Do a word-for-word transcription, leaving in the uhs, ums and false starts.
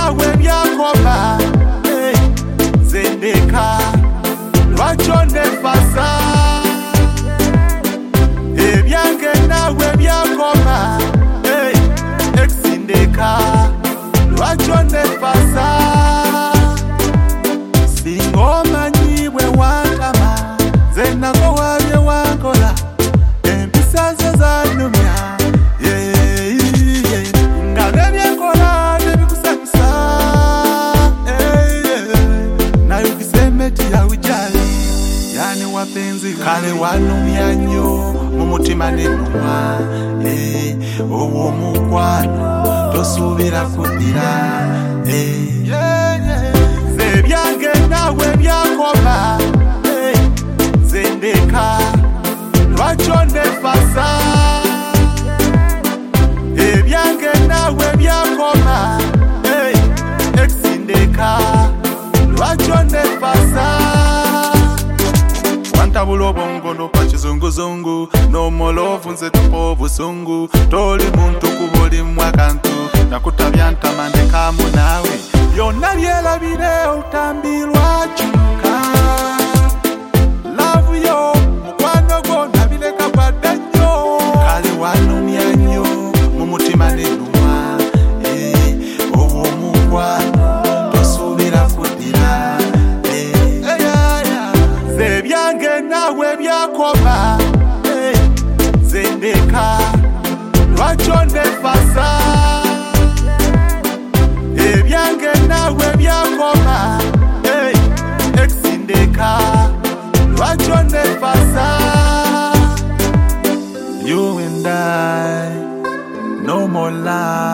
nawe byakoma hey, zendeka lwakyo nefasa ebyange nawe byakoma hey, exindeka lwakyo nefasa singomanyiwe wantama zenako wabye wankola empisa zo zanumya kale wanumya nnyo mu mutima n'ennuma eh, owo mukwano tosuubira kuddira eh. yeah, yeah. Ze byange nawe byakoma eh, zendeka lwakyo nefasa ebyange nawe byakoma eh, exindeka lwakyo nefasa tabula obongo pa kizunguzungu n'omolovu nze tupa obusungu toli muntu kubuli mwakantu nakutabya ntama ndekamu naawe byonna byerabire otambirwa kyuka lavu yo mukwano gwo nabireka bwadde nnyo kale wanumya nnyo mu mutima n'ennuma eh, owo mukwano tosuubira kuddira nawe byakoma hey, zendeka lwakyo nefasa ebyange nawe byakoma hey, exindeka lwakyo nefasa. You and I, no more lies.